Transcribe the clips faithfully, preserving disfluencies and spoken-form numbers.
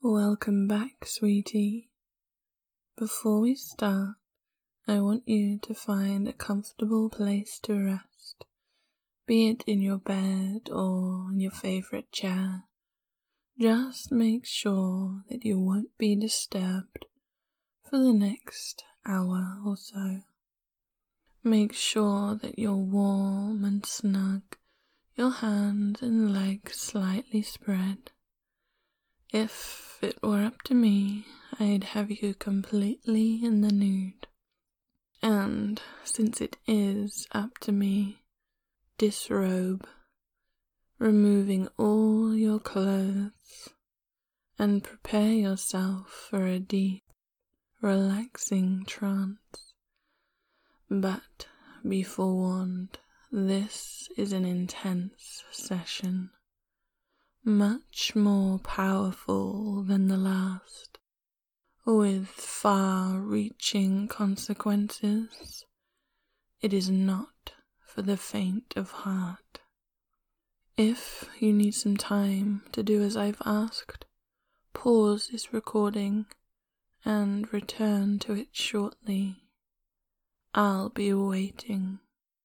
Welcome back, sweetie. Before we start, I want you to find a comfortable place to rest, be it in your bed or in your favorite chair. Just make sure that you won't be disturbed for the next hour or so. Make sure that you're warm and snug, your hands and legs slightly spread. If it were up to me, I'd have you completely in the nude. And since it is up to me, disrobe, removing all your clothes, and prepare yourself for a deep, relaxing trance. But be forewarned, this is an intense session, much more powerful than the last, with far-reaching consequences. It is not for the faint of heart. If you need some time to do as I've asked, pause this recording and return to it shortly. I'll be waiting.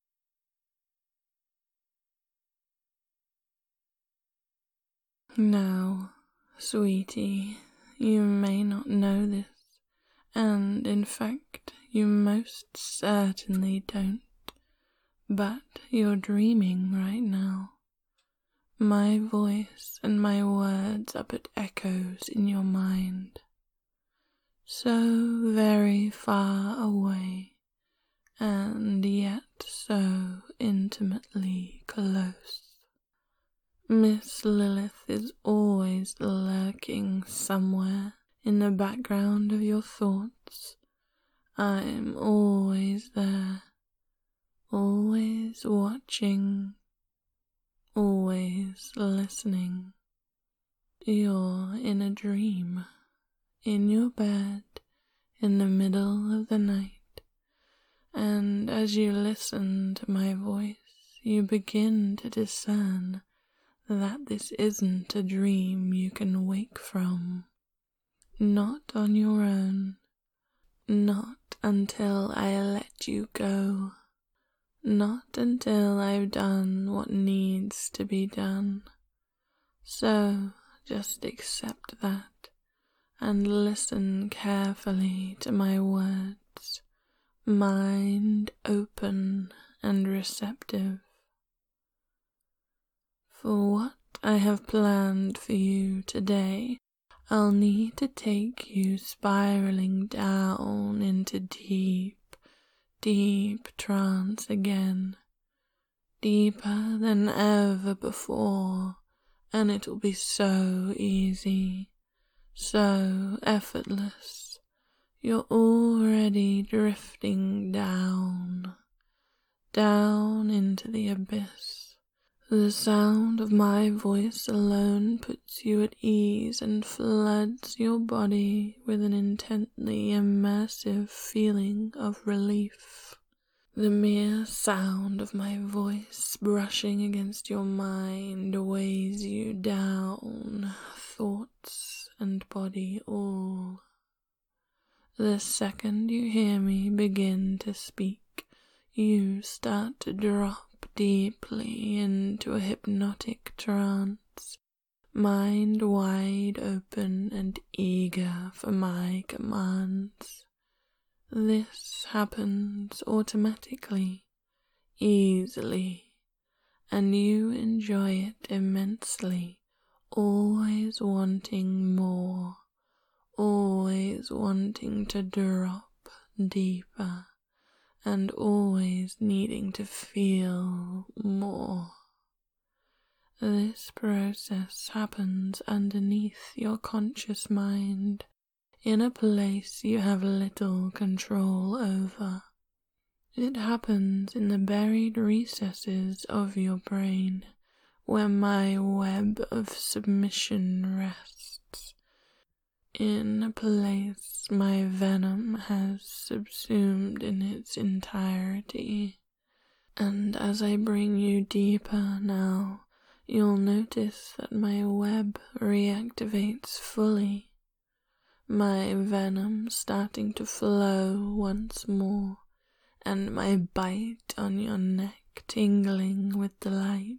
Now, sweetie, you may not know this, and in fact you most certainly don't, but you're dreaming right now. My voice and my words are but echoes in your mind, so very far away, and yet so intimately close. Miss Lilith is always lurking somewhere in the background of your thoughts. I'm always there, always watching, always listening. You're in a dream, in your bed, in the middle of the night, and as you listen to my voice, you begin to discern that this isn't a dream you can wake from. Not on your own. Not until I let you go. Not until I've done what needs to be done. So just accept that and listen carefully to my words, mind open and receptive. For what I have planned for you today, I'll need to take you spiraling down into deep, deep trance again, deeper than ever before, and it'll be so easy, so effortless. You're already drifting down, down into the abyss. The sound of my voice alone puts you at ease and floods your body with an intently immersive feeling of relief. The mere sound of my voice brushing against your mind weighs you down, thoughts and body all. The second you hear me begin to speak, you start to drop deeply into a hypnotic trance, mind wide open and eager for my commands. This happens automatically, easily, and you enjoy it immensely, always wanting more, always wanting to drop deeper, and always needing to feel more. This process happens underneath your conscious mind, in a place you have little control over. It happens in the buried recesses of your brain, where my web of submission rests, in a place my venom has subsumed in its entirety. And as I bring you deeper now, you'll notice that my web reactivates fully, my venom starting to flow once more, and my bite on your neck tingling with delight.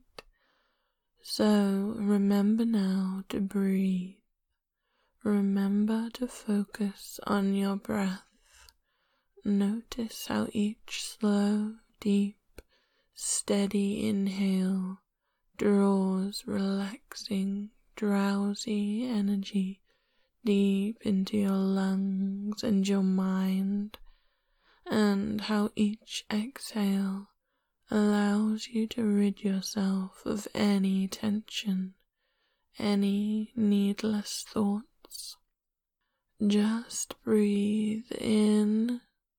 So remember now to breathe. Remember to focus on your breath. Notice how each slow, deep, steady inhale draws relaxing, drowsy energy deep into your lungs and your mind, and how each exhale allows you to rid yourself of any tension, any needless thoughts. Just breathe in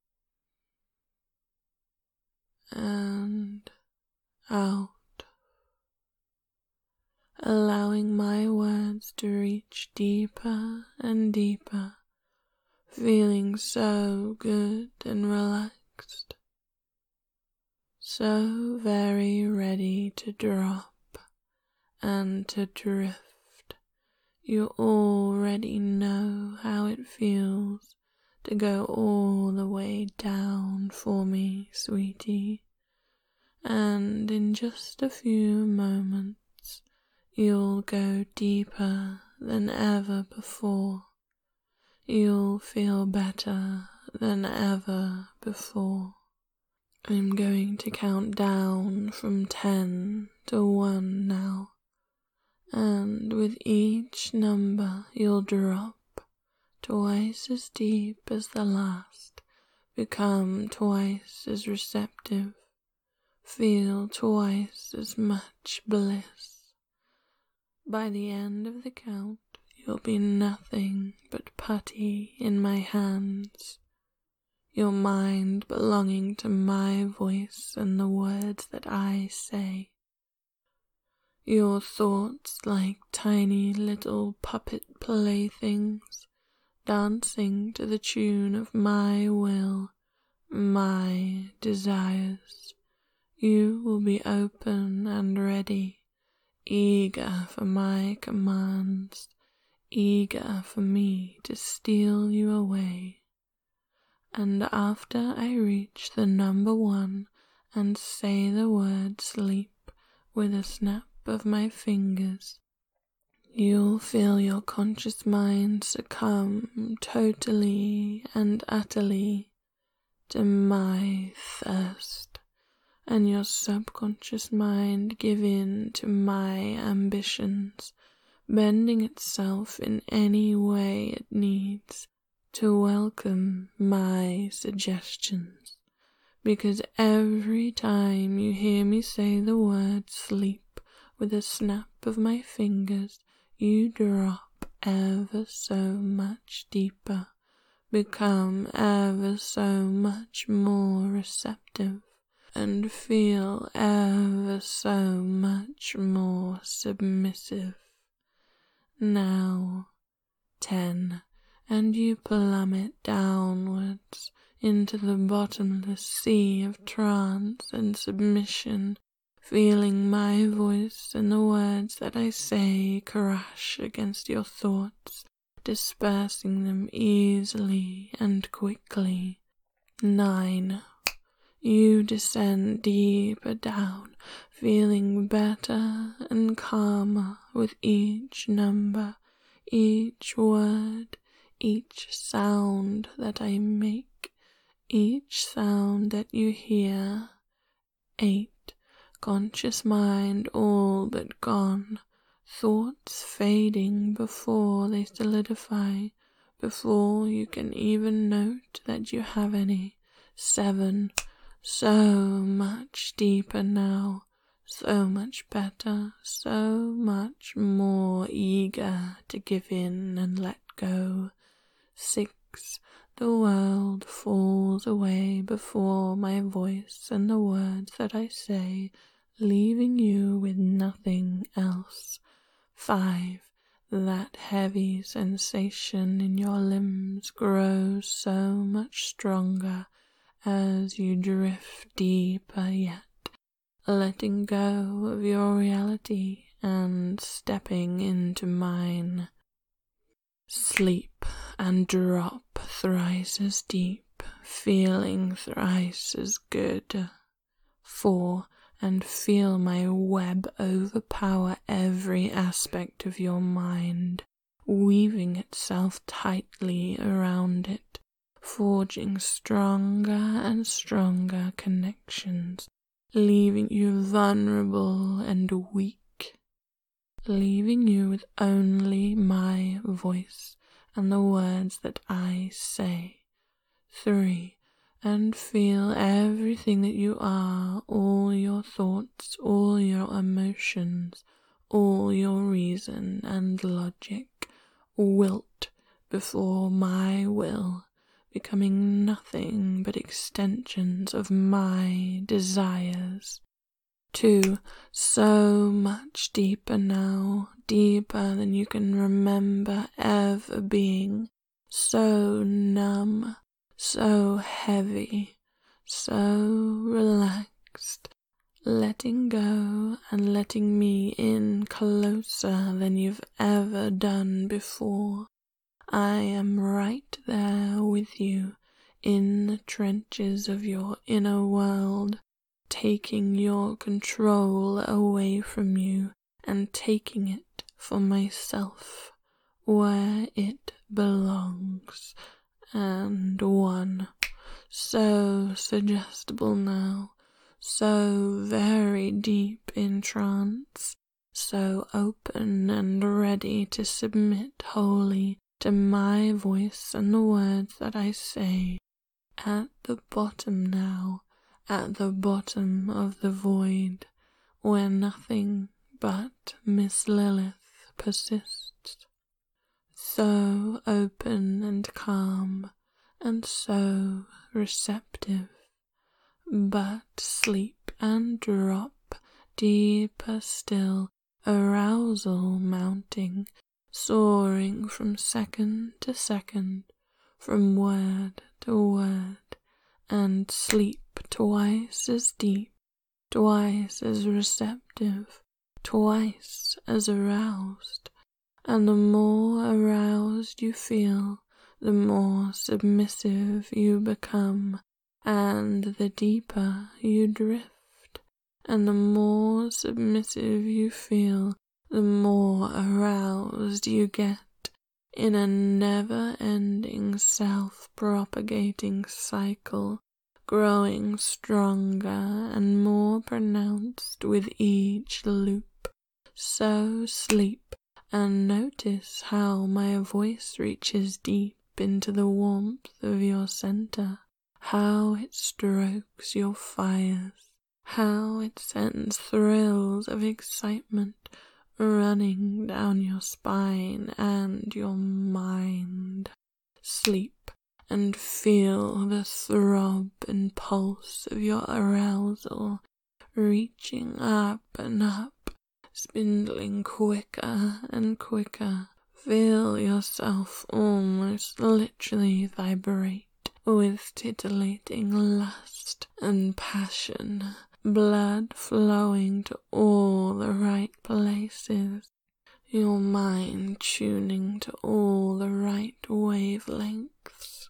and out, allowing my words to reach deeper and deeper, feeling so good and relaxed, so very ready to drop and to drift. You already know how it feels to go all the way down for me, sweetie, and in just a few moments you'll go deeper than ever before. You'll feel better than ever before. I'm going to count down from ten to one now, and with each number you'll drop twice as deep as the last, become twice as receptive, feel twice as much bliss. By the end of the count, you'll be nothing but putty in my hands, your mind belonging to my voice and the words that I say. Your thoughts like tiny little puppet playthings, dancing to the tune of my will, my desires. You will be open and ready, eager for my commands, eager for me to steal you away. And after I reach the number one and say the word sleep with a snap of my fingers, you'll feel your conscious mind succumb totally and utterly to my thirst, and your subconscious mind give in to my ambitions, bending itself in any way it needs to welcome my suggestions, because every time you hear me say the word sleep with a snap of my fingers, you drop ever so much deeper, become ever so much more receptive, and feel ever so much more submissive. Now, ten, and you plummet downwards into the bottomless sea of trance and submission, feeling my voice and the words that I say crash against your thoughts, dispersing them easily and quickly. Nine. You descend deeper down, feeling better and calmer with each number, each word, each sound that I make, each sound that you hear. Eight. Conscious mind all but gone, thoughts fading before they solidify, before you can even note that you have any. Seven. So much deeper now, so much better, so much more eager to give in and let go. Six. The world falls away before my voice and the words that I say, leaving you with nothing else. Five. That heavy sensation in your limbs grows so much stronger as you drift deeper yet, letting go of your reality and stepping into mine. Sleep. and drop thrice as deep, feeling thrice as good. Fall and feel my web overpower every aspect of your mind, weaving itself tightly around it, forging stronger and stronger connections, leaving you vulnerable and weak, leaving you with only my voice and the words that I say. Three, and feel everything that you are, all your thoughts, all your emotions, all your reason and logic, wilt before my will, becoming nothing but extensions of my desires. Two, so much deeper now, deeper than you can remember ever being, so numb, so heavy, so relaxed, letting go and letting me in closer than you've ever done before. I am right there with you in the trenches of your inner world, taking your control away from you and taking it for myself where it belongs. And one, so suggestible now, so very deep in trance, so open and ready to submit wholly to my voice and the words that I say. At the bottom now, at the bottom of the void, where nothing but Miss Lilith persists. So open and calm, and so receptive, but sleep and drop deeper still, arousal mounting, soaring from second to second, from word to word, and sleep twice as deep, twice as receptive, twice as aroused. And the more aroused you feel, the more submissive you become, and the deeper you drift. And the more submissive you feel, the more aroused you get, in a never-ending self-propagating cycle, growing stronger and more pronounced with each loop. So sleep, and notice how my voice reaches deep into the warmth of your center, how it strokes your fires, how it sends thrills of excitement running down your spine and your mind. Sleep and feel the throb and pulse of your arousal reaching up and up, spindling quicker and quicker. Feel yourself almost literally vibrate with titillating lust and passion, blood flowing to all the right places, your mind tuning to all the right wavelengths,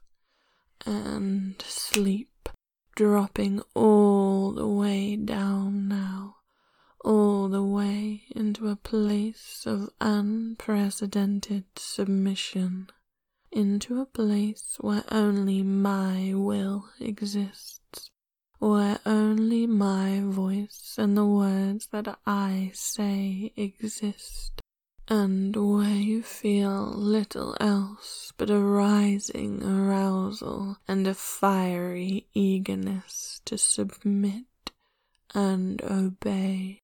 and sleep dropping all the way down now, all the way into a place of unprecedented submission, into a place where only my will exists, where only my voice and the words that I say exist, and where you feel little else but a rising arousal and a fiery eagerness to submit and obey.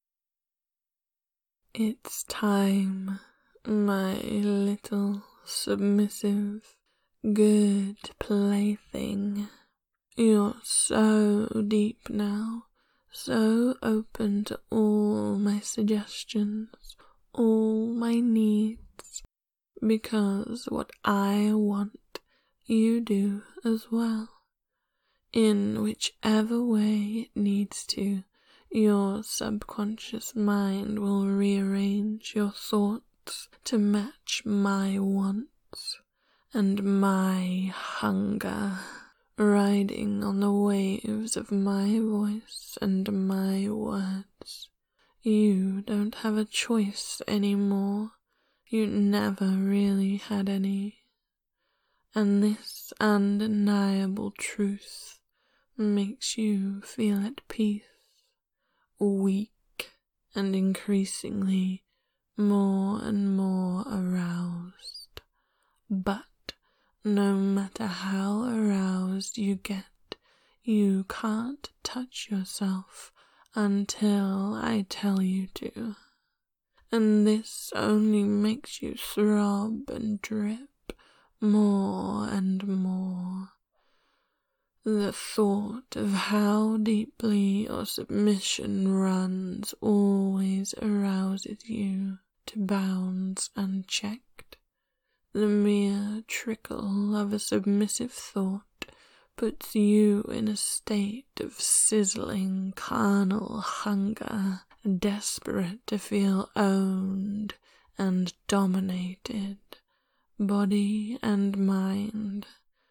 It's time, my little submissive, good plaything. You're so deep now, so open to all my suggestions, all my needs, because what I want, you do as well. In whichever way it needs to, your subconscious mind will rearrange your thoughts to match my wants, and my hunger, riding on the waves of my voice and my words. You don't have a choice anymore. You never really had any. And this undeniable truth makes you feel at peace, weak, and increasingly more and more aroused. But no matter how aroused you get, you can't touch yourself until I tell you to. And this only makes you throb and drip more and more. The thought of how deeply your submission runs always arouses you to bounds unchecked. The mere trickle of a submissive thought puts you in a state of sizzling carnal hunger, desperate to feel owned and dominated, body and mind,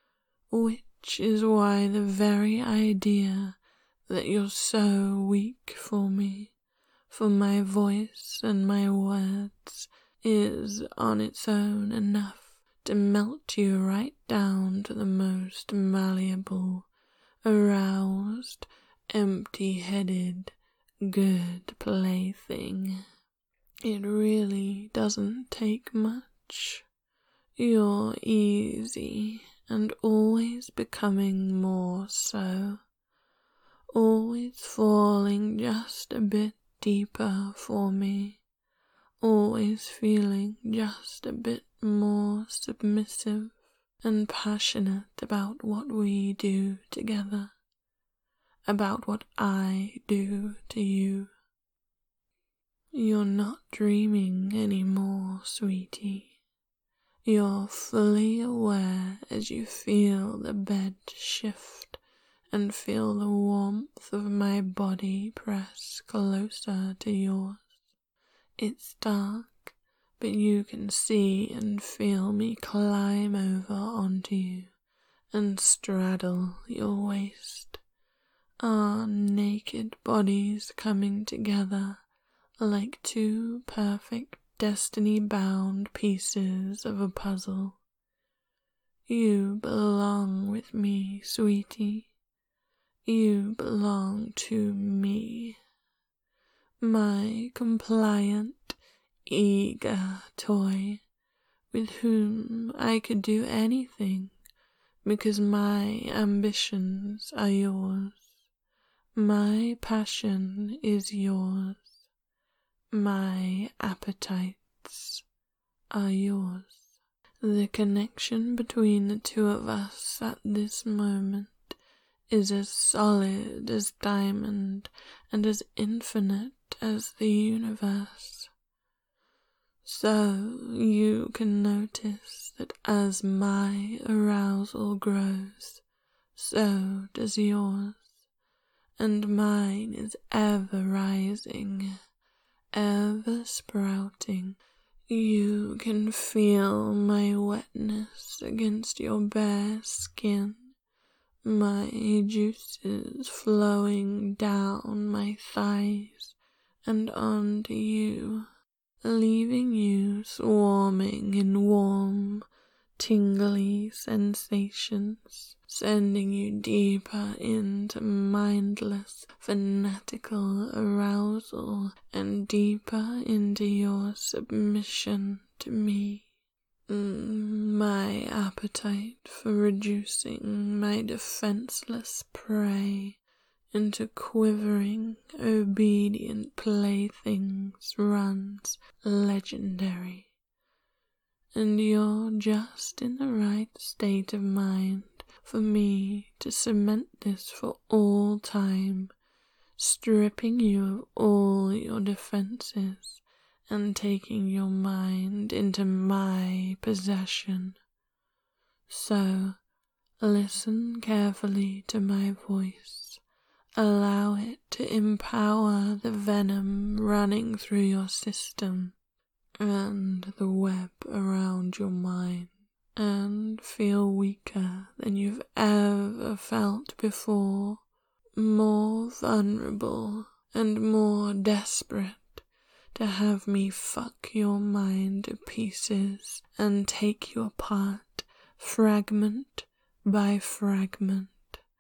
which is why the very idea that you're so weak for me, for my voice and my words, is on its own enough to melt you right down to the most malleable, aroused, empty-headed, good plaything. It really doesn't take much. You're easy and always becoming more so, always falling just a bit deeper for me, always feeling just a bit more submissive and passionate about what we do together, about what I do to you. You're not dreaming anymore, sweetie. You're fully aware as you feel the bed shift and feel the warmth of my body press closer to yours. It's dark, but you can see and feel me climb over onto you and straddle your waist. Our naked bodies coming together like two perfect destiny-bound pieces of a puzzle. You belong with me, sweetie. You belong to me. My compliant, eager toy, with whom I could do anything, because my ambitions are yours. My passion is yours. My appetites are yours. The connection between the two of us at this moment is as solid as diamond and as infinite as the universe. So you can notice that as my arousal grows, so does yours, and mine is ever rising, ever sprouting. You can feel my wetness against your bare skin, my juices flowing down my thighs and onto you, leaving you swarming in warm, tingly sensations, sending you deeper into mindless, fanatical arousal and deeper into your submission to me. Mm, my appetite for reducing my defenseless prey into quivering, obedient playthings runs legendary, and you're just in the right state of mind for me to cement this for all time, stripping you of all your defenses and taking your mind into my possession. So, listen carefully to my voice. Allow it to empower the venom running through your system and the web around your mind, and feel weaker than you've ever felt before, more vulnerable and more desperate to have me fuck your mind to pieces and take you apart, fragment by fragment.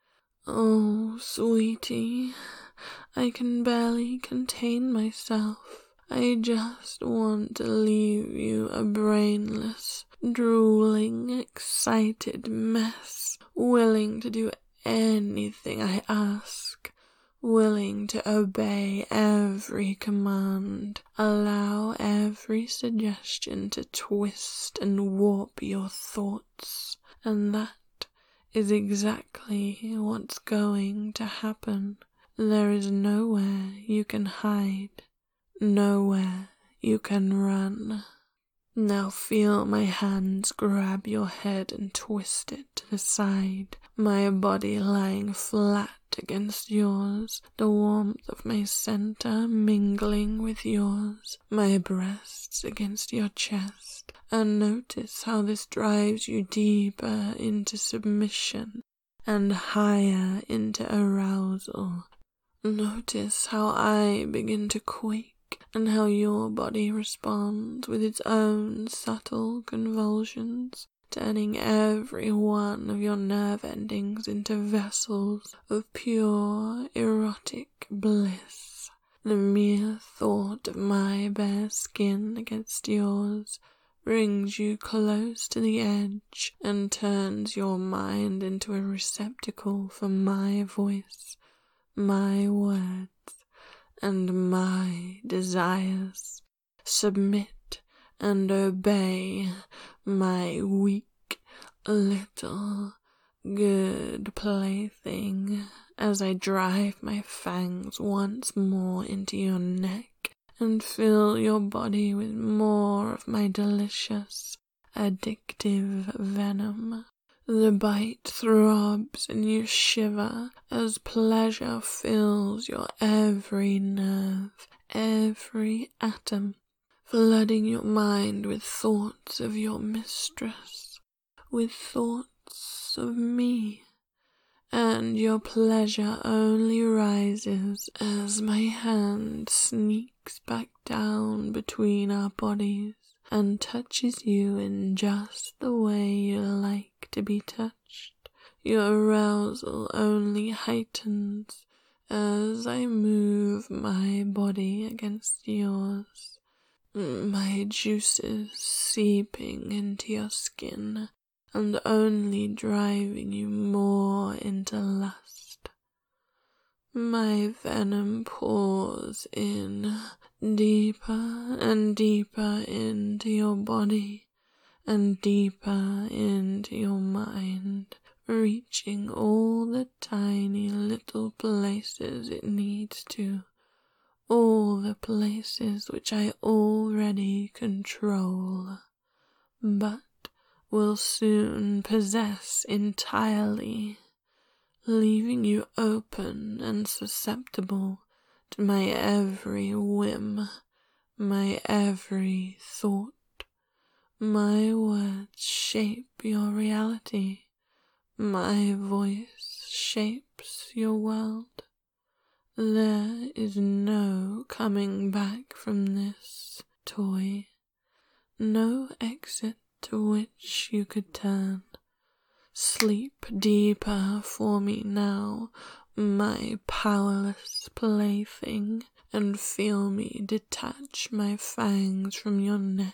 Oh, sweetie, I can barely contain myself. I just want to leave you a brainless, drooling, excited mess, willing to do anything I ask, willing to obey every command, allow every suggestion to twist and warp your thoughts, and that is exactly what's going to happen. There is nowhere you can hide, nowhere you can run. Now feel my hands grab your head and twist it to the side, my body lying flat against yours, the warmth of my center mingling with yours, my breasts against your chest, and notice how this drives you deeper into submission and higher into arousal. Notice how I begin to quake, and how your body responds with its own subtle convulsions, turning every one of your nerve endings into vessels of pure erotic bliss. The mere thought of my bare skin against yours brings you close to the edge and turns your mind into a receptacle for my voice, my words, and my desires. Submit and obey, my weak little good plaything, as I drive my fangs once more into your neck and fill your body with more of my delicious, addictive venom. The bite throbs and you shiver as pleasure fills your every nerve, every atom, flooding your mind with thoughts of your mistress, with thoughts of me. And your pleasure only rises as my hand sneaks back down between our bodies and touches you in just the way you like to be touched. Your arousal only heightens as I move my body against yours, my juices seeping into your skin and only driving you more into lust. My venom pours in, deeper and deeper into your body, and deeper into your mind, reaching all the tiny little places it needs to, all the places which I already control, but will soon possess entirely, leaving you open and susceptible to my every whim, my every thought. My words shape your reality, my voice shapes your world. There is no coming back from this toy, no exit to which you could turn. Sleep deeper for me now, my powerless plaything, and feel me detach my fangs from your neck,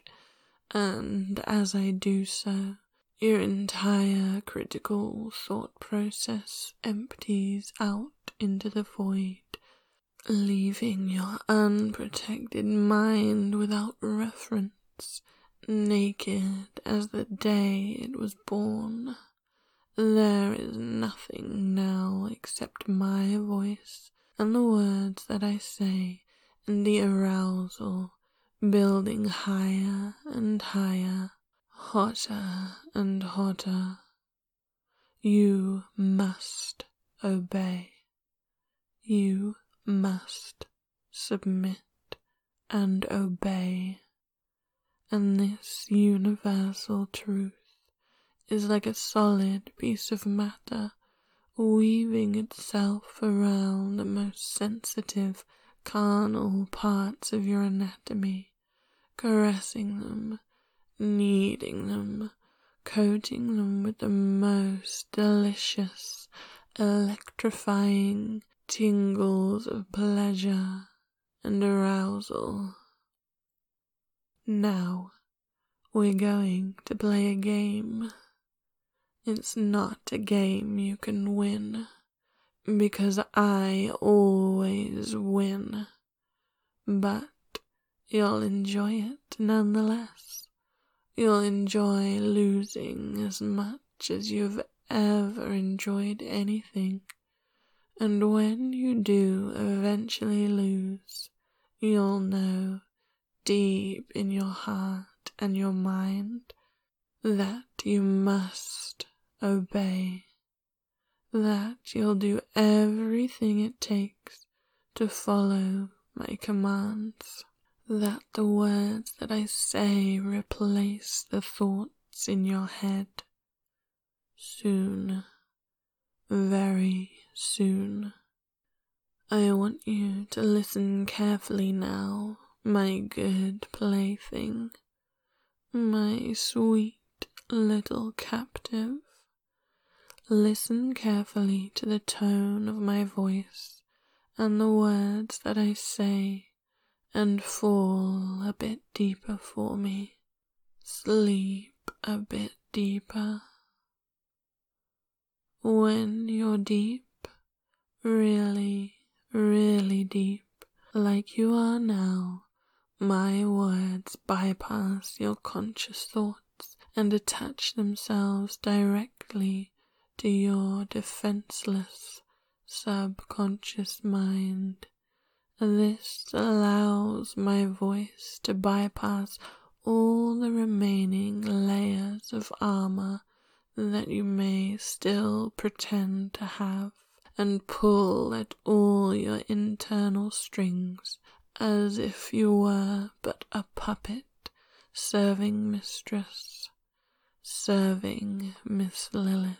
and as I do so, your entire critical thought process empties out into the void, leaving your unprotected mind without reference, naked as the day it was born. There is nothing now except my voice and the words that I say, and the arousal building higher and higher, hotter and hotter. You must obey. You must submit and obey. And this universal truth is like a solid piece of matter weaving itself around the most sensitive, carnal parts of your anatomy, caressing them, kneading them, coating them with the most delicious, electrifying tingles of pleasure and arousal. Now, we're going to play a game. It's not a game you can win, because I always win, but you'll enjoy it nonetheless. You'll enjoy losing as much as you've ever enjoyed anything, and when you do eventually lose, you'll know deep in your heart and your mind that you must obey, that you'll do everything it takes to follow my commands, that the words that I say replace the thoughts in your head. Soon, very soon. I want you to listen carefully now, my good plaything, my sweet little captive. Listen carefully to the tone of my voice and the words that I say, and fall a bit deeper for me. Sleep a bit deeper. When you're deep, really, really deep, like you are now, my words bypass your conscious thoughts and attach themselves directly to your defenseless subconscious mind. This allows my voice to bypass all the remaining layers of armor that you may still pretend to have, and pull at all your internal strings as if you were but a puppet serving mistress, serving Miss Lilith.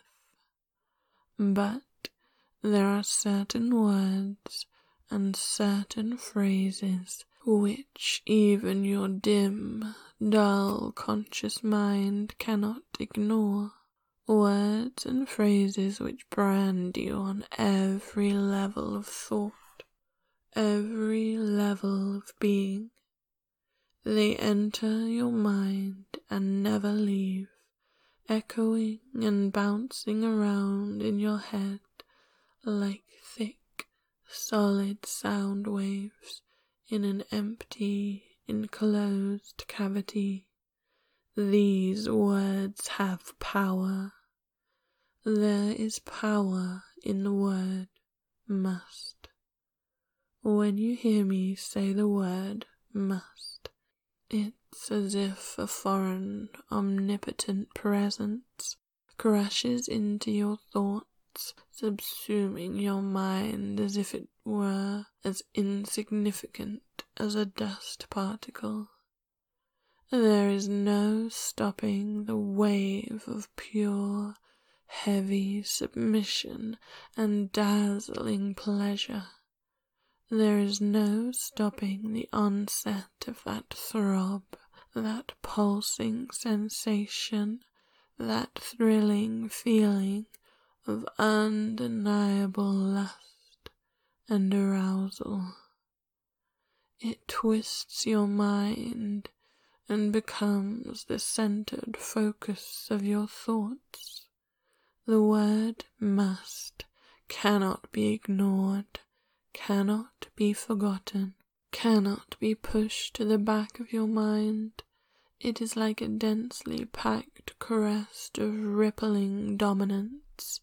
But there are certain words and certain phrases which even your dim, dull, conscious mind cannot ignore. Words and phrases which brand you on every level of thought, every level of being. They enter your mind and never leave, echoing and bouncing around in your head like thick, solid sound waves in an empty, enclosed cavity. These words have power. There is power in the word must. When you hear me say the word must, it's as if a foreign, omnipotent presence crashes into your thoughts, subsuming your mind as if it were as insignificant as a dust particle. There is no stopping the wave of pure, heavy submission and dazzling pleasure. There is no stopping the onset of that throb, that pulsing sensation, that thrilling feeling of undeniable lust and arousal. It twists your mind and becomes the centered focus of your thoughts. The word must cannot be ignored, cannot be forgotten, cannot be pushed to the back of your mind. It is like a densely packed crest of rippling dominance,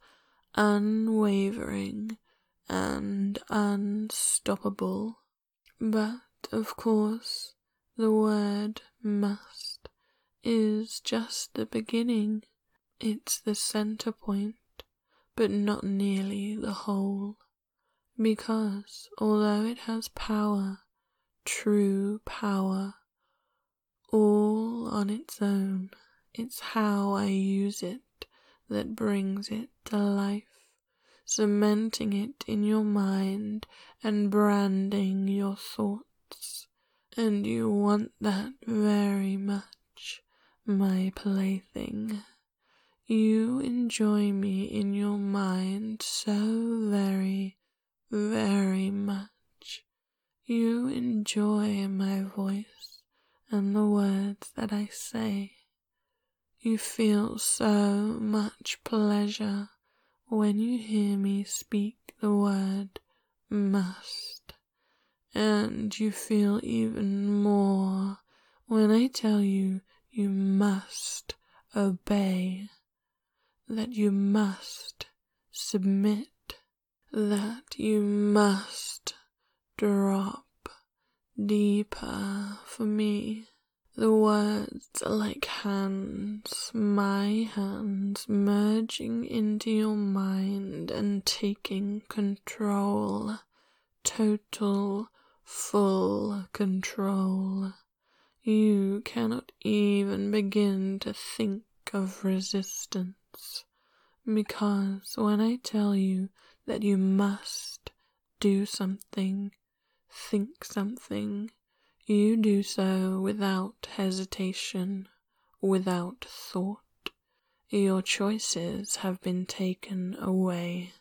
unwavering and unstoppable. But, of course, the word must is just the beginning. It's the center point, but not nearly the whole. Because although it has power, true power, all on its own, it's how I use it that brings it to life, cementing it in your mind and branding your thoughts. And you want that very much, my plaything. You enjoy me in your mind so very, very much. You enjoy my voice and the words that I say. You feel so much pleasure when you hear me speak the word must. And you feel even more when I tell you you must obey, that you must submit, that you must drop deeper for me. The words are like hands, my hands merging into your mind and taking control, total, full control. You cannot even begin to think of resistance, because when I tell you that you must do something, think something, you do so without hesitation, without thought. Your choices have been taken away.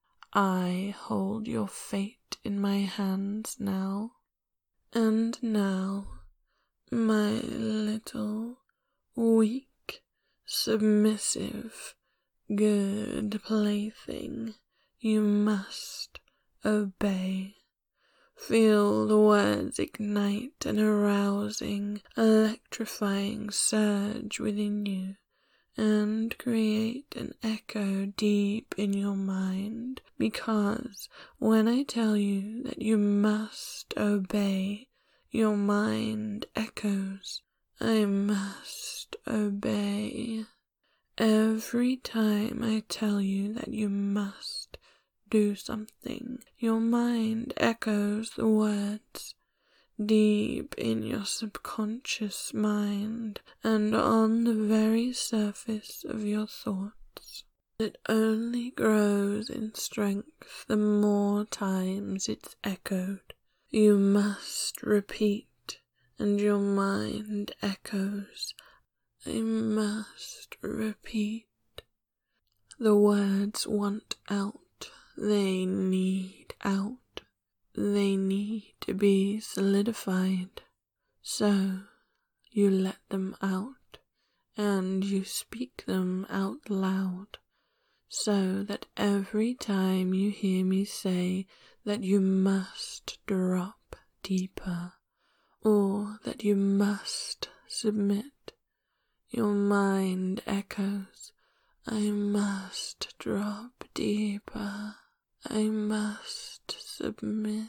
I hold your fate in my hands now. And now, my little, weak, submissive, good plaything, you must obey. Feel the words ignite an arousing, electrifying surge within you, and create an echo deep in your mind, because when I tell you that you must obey, your mind echoes, I must obey. Every time I tell you that you must do something, your mind echoes the words deep in your subconscious mind and on the very surface of your thoughts. It only grows in strength the more times it's echoed. You must repeat, and your mind echoes, I must repeat. The words want out. They need out. They need to be solidified. So you let them out, and you speak them out loud, so that every time you hear me say that you must drop deeper, or that you must submit, your mind echoes, I must drop deeper. I must submit.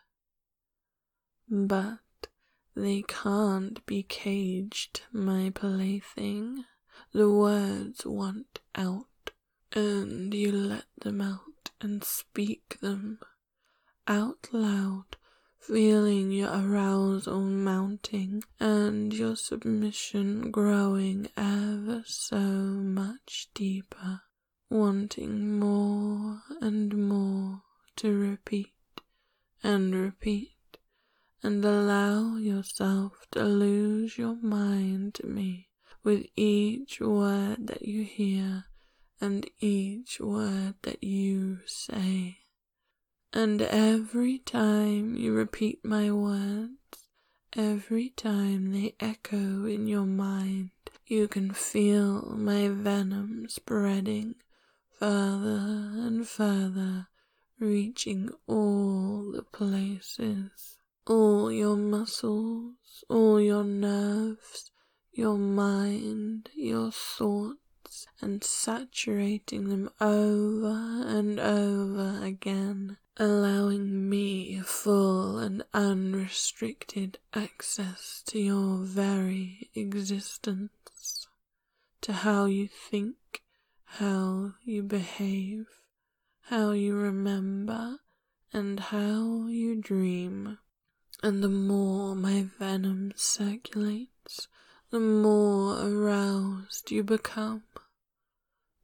But they can't be caged, my plaything. The words want out, and you let them out and speak them out loud, feeling your arousal mounting and your submission growing ever so much deeper, wanting more and more to repeat and repeat, and allow yourself to lose your mind to me with each word that you hear and each word that you say. And every time you repeat my words, every time they echo in your mind, you can feel my venom spreading further and further, reaching all the places, all your muscles, all your nerves, your mind, your thoughts, and saturating them over and over again, allowing me full and unrestricted access to your very existence, to how you think, how you behave, how you remember, and how you dream. And the more my venom circulates, the more aroused you become,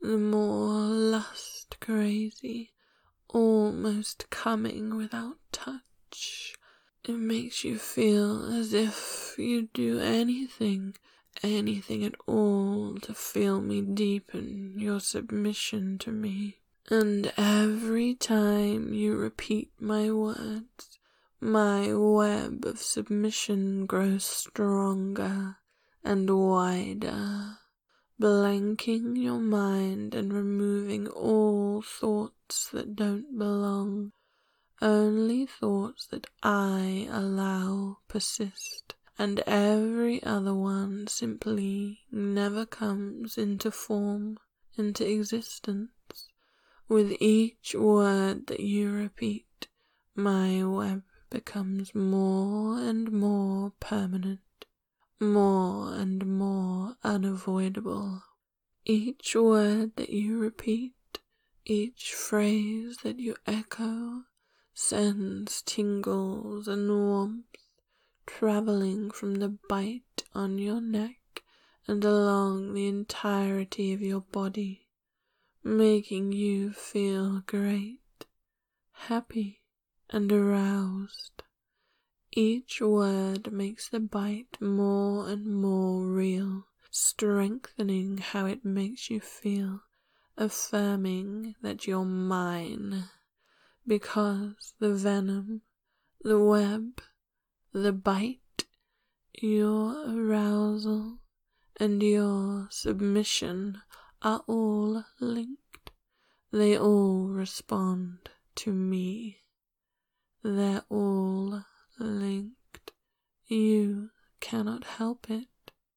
the more lust crazy, almost coming without touch. It makes you feel as if you'd do anything, anything at all to feel me deepen your submission to me. And every time you repeat my words, my web of submission grows stronger and wider, blanking your mind and removing all thoughts that don't belong. Only thoughts that I allow persist, and every other one simply never comes into form, into existence. With each word that you repeat, my web becomes more and more permanent, more and more unavoidable. Each word that you repeat, each phrase that you echo, sends tingles and warmth traveling from the bite on your neck and along the entirety of your body, making you feel great, happy, and aroused. Each word makes the bite more and more real, strengthening how it makes you feel, affirming that you're mine, because the venom, the web, the bite, your arousal, and your submission are all linked. They all respond to me. They're all linked. You cannot help it.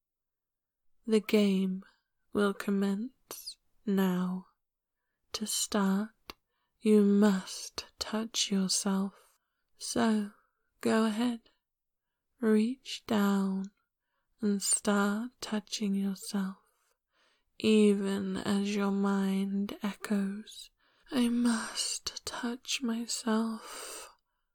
The game will commence now. To start, you must touch yourself. So, go ahead. Reach down and start touching yourself. Even as your mind echoes, I must touch myself.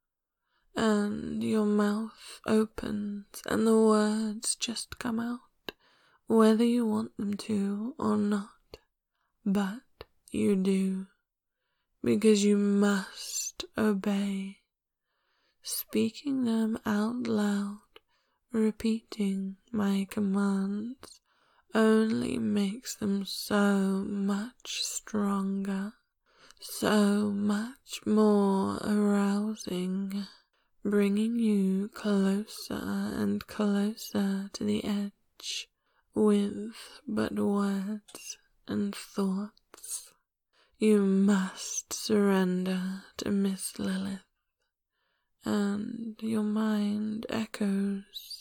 And your mouth opens and the words just come out, whether you want them to or not. But you do, because you must obey. Speaking them out loud, repeating my commands, only makes them so much stronger, so much more arousing, bringing you closer and closer to the edge with but words and thoughts. You must surrender to Miss Lilith, and your mind echoes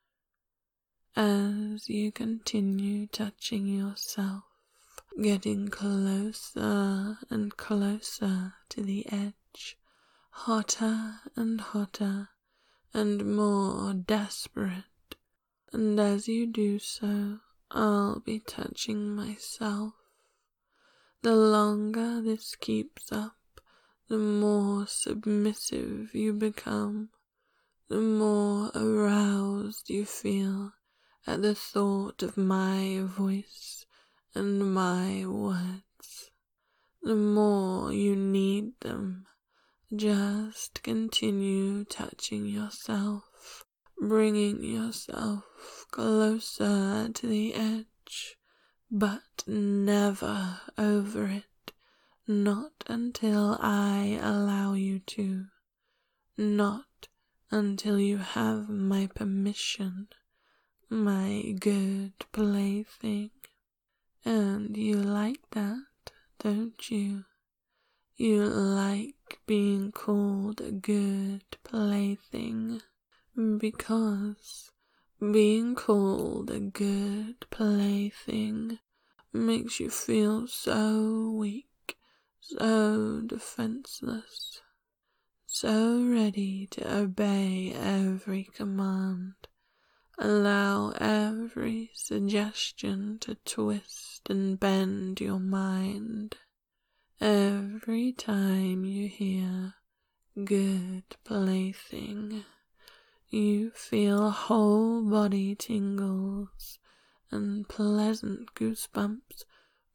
as you continue touching yourself, getting closer and closer to the edge, hotter and hotter and more desperate. And as you do so, I'll be touching myself. The longer this keeps up, the more submissive you become, the more aroused you feel at the thought of my voice and my words. The more you need them. Just continue touching yourself, bringing yourself closer to the edge, but never over it, not until I allow you to, not until you have my permission, my good plaything. And you like that, don't you? You like being called a good plaything, because being called a good plaything makes you feel so weak, so defenseless, so ready to obey every command, allow every suggestion to twist and bend your mind. Every time you hear good plaything, you feel whole body tingles and pleasant goosebumps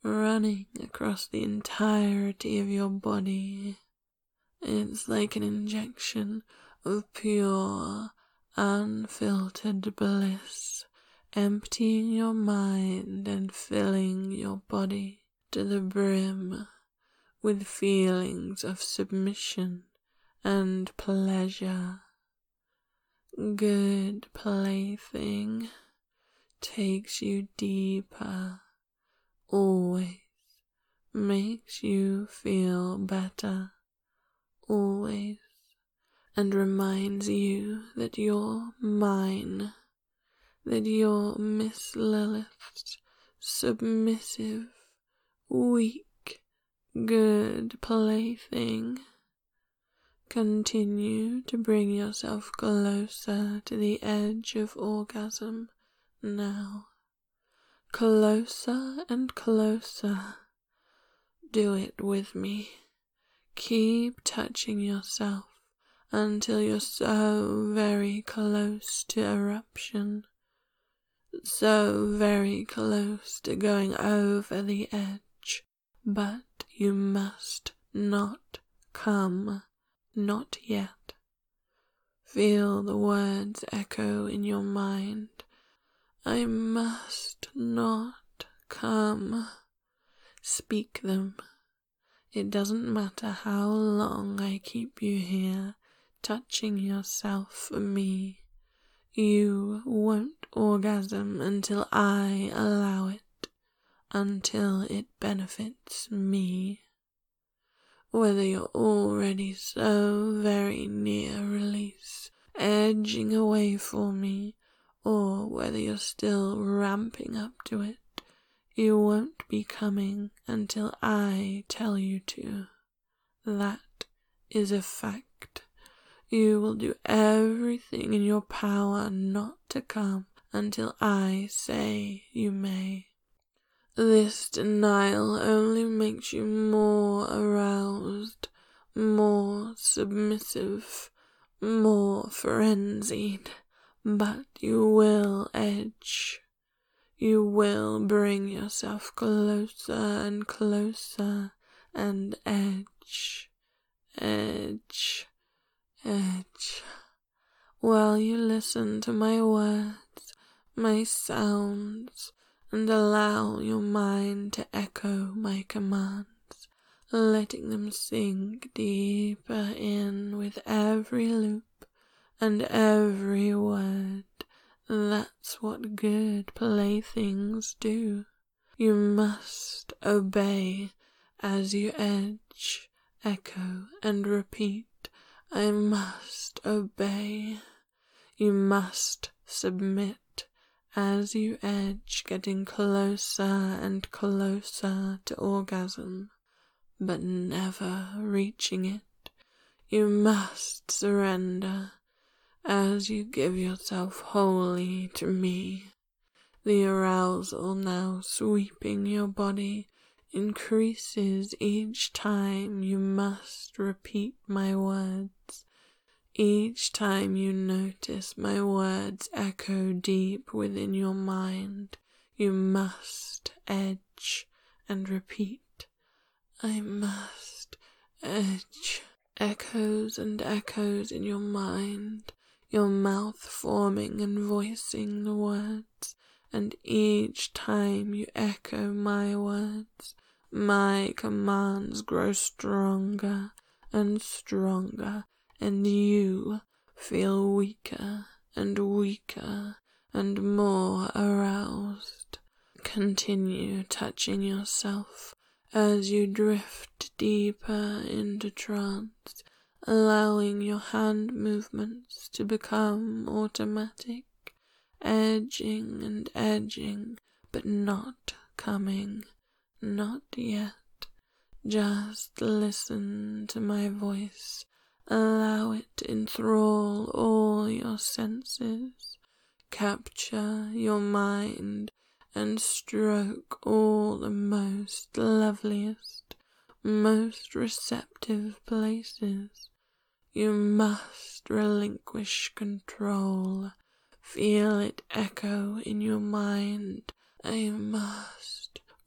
running across the entirety of your body. It's like an injection of pure, unfiltered bliss, emptying your mind and filling your body to the brim with feelings of submission and pleasure. Good plaything takes you deeper, always makes you feel better, always, and reminds you that you're mine, that you're Miss Lilith's submissive, weak, good plaything. Continue to bring yourself closer to the edge of orgasm now. Closer and closer. Do it with me. Keep touching yourself until you're so very close to eruption, so very close to going over the edge, but you must not come, not yet. Feel the words echo in your mind. I must not come. Speak them. It doesn't matter how long I keep you here, touching yourself for me. You won't orgasm until I allow it, until it benefits me. Whether you're already so very near release, edging away for me, or whether you're still ramping up to it, you won't be coming until I tell you to. That is a fact. You will do everything in your power not to come until I say you may. This denial only makes you more aroused, more submissive, more frenzied, but you will edge. You will bring yourself closer and closer and edge, edge, edge, while you listen to my words, my sounds, and allow your mind to echo my commands, letting them sink deeper in with every loop and every word. That's what good playthings do. You must obey as you edge, echo, and repeat. I must obey. You must submit as you edge, getting closer and closer to orgasm, but never reaching it. You must surrender as you give yourself wholly to me. The arousal now sweeping your body increases each time you must repeat my words. Each time you notice my words echo deep within your mind, you must edge and repeat. I must edge. Echoes and echoes in your mind, your mouth forming and voicing the words, and each time you echo my words, my commands grow stronger and stronger, and you feel weaker and weaker and more aroused. Continue touching yourself as you drift deeper into trance, allowing your hand movements to become automatic, edging and edging, but not coming, not yet. Just listen to my voice. Allow it to enthrall all your senses, capture your mind, and stroke all the most loveliest, most receptive places. You must relinquish control. Feel it echo in your mind. I must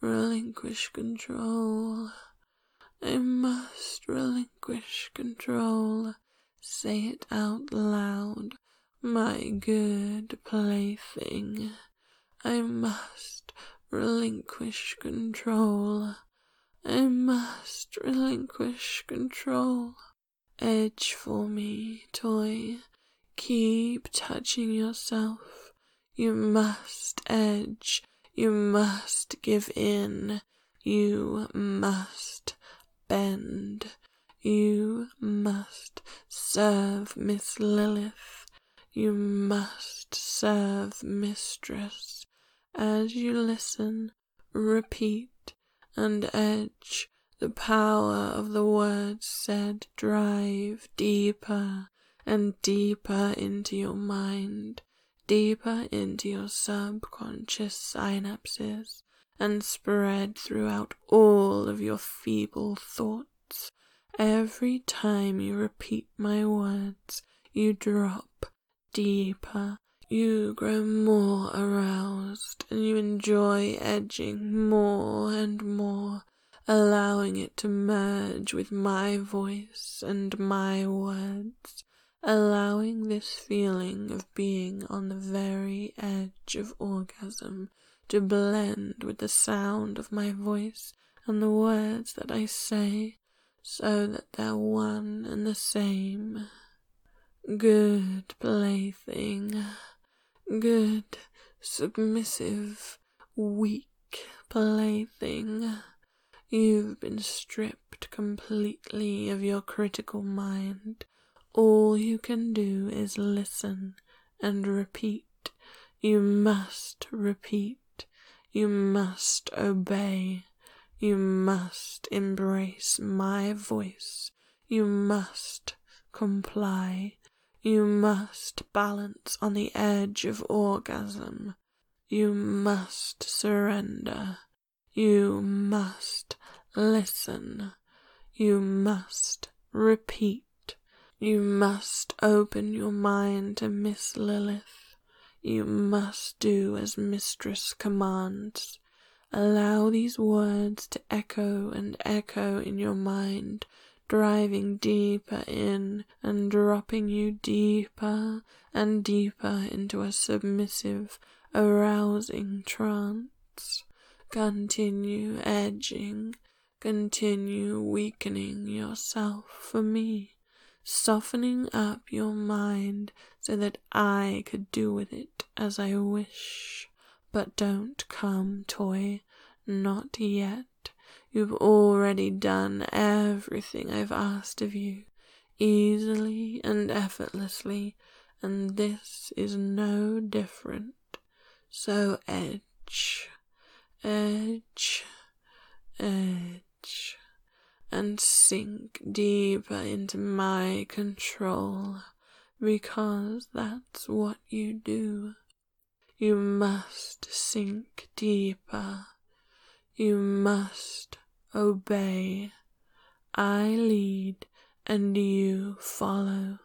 relinquish control. I must relinquish control. Say it out loud, my good plaything. I must relinquish control. I must relinquish control. Edge for me, toy. Keep touching yourself. You must edge. You must give in. You must bend. You must serve Miss Lilith. You must serve Mistress. As you listen, repeat, and edge. The power of the words said drive deeper and deeper into your mind, deeper into your subconscious synapses, and spread throughout all of your feeble thoughts. Every time you repeat my words, you drop deeper. You grow more aroused, and you enjoy edging more and more, allowing it to merge with my voice and my words, allowing this feeling of being on the very edge of orgasm to blend with the sound of my voice and the words that I say, so that they're one and the same. Good plaything. Good, submissive, weak plaything. You've been stripped completely of your critical mind. All you can do is listen and repeat. You must repeat. You must obey. You must embrace my voice. You must comply. You must balance on the edge of orgasm. You must surrender. You must listen. You must repeat. You must open your mind to Miss Lilith. You must do as Mistress commands. Allow these words to echo and echo in your mind, driving deeper in and dropping you deeper and deeper into a submissive, arousing trance. Continue edging, continue weakening yourself for me, softening up your mind so that I could do with it as I wish. But don't come, toy, not yet. You've already done everything I've asked of you, easily and effortlessly, and this is no different. So edge, edge, edge, and sink deeper into my control, because that's what you do. You must sink deeper. You must obey. I lead and you follow,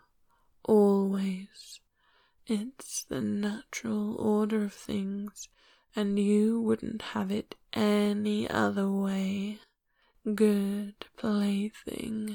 always. It's the natural order of things, and you wouldn't have it any other way. Good plaything.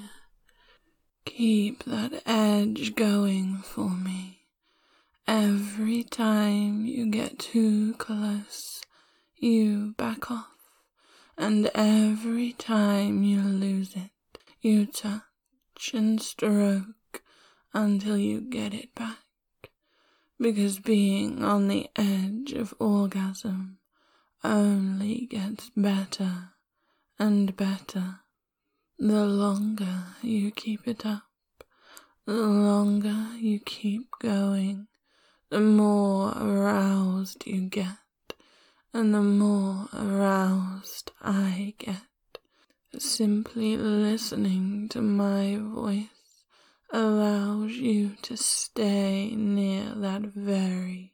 Keep that edge going for me. Every time you get too close, you back off. And every time you lose it, you touch and stroke until you get it back. Because being on the edge of orgasm only gets better and better. The longer you keep it up, the longer you keep going, the more aroused you get. And the more aroused I get. Simply listening to my voice allows you to stay near that very